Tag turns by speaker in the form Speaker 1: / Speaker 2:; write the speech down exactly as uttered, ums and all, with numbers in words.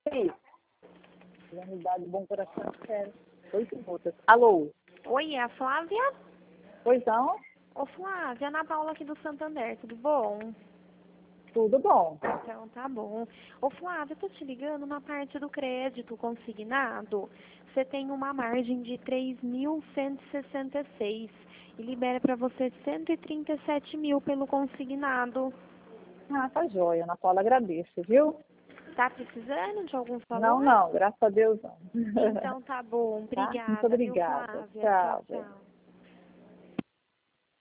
Speaker 1: Sim. Unidade Bom Coração, sério. Oito minutos. Alô?
Speaker 2: Oi, é a Flávia?
Speaker 1: Pois não?
Speaker 2: Ô Flávia, Ana Paula aqui do Santander, tudo bom?
Speaker 1: Tudo bom.
Speaker 2: Então tá bom. Ô Flávia, eu tô te ligando na parte do crédito consignado. Você tem uma margem de três mil cento e sessenta e seis e libera para você cento e trinta e sete mil pelo consignado.
Speaker 1: Ah, tá joia. Ana Paula, agradeço, viu?
Speaker 2: Tá precisando de algum
Speaker 1: Não,
Speaker 2: favor?
Speaker 1: não, graças a Deus não.
Speaker 2: Então tá bom.
Speaker 1: Tá? Muito
Speaker 2: Obrigada, viu,
Speaker 1: obrigada.
Speaker 2: Flávia? Tchau,
Speaker 1: Tchau, bem.
Speaker 2: tchau.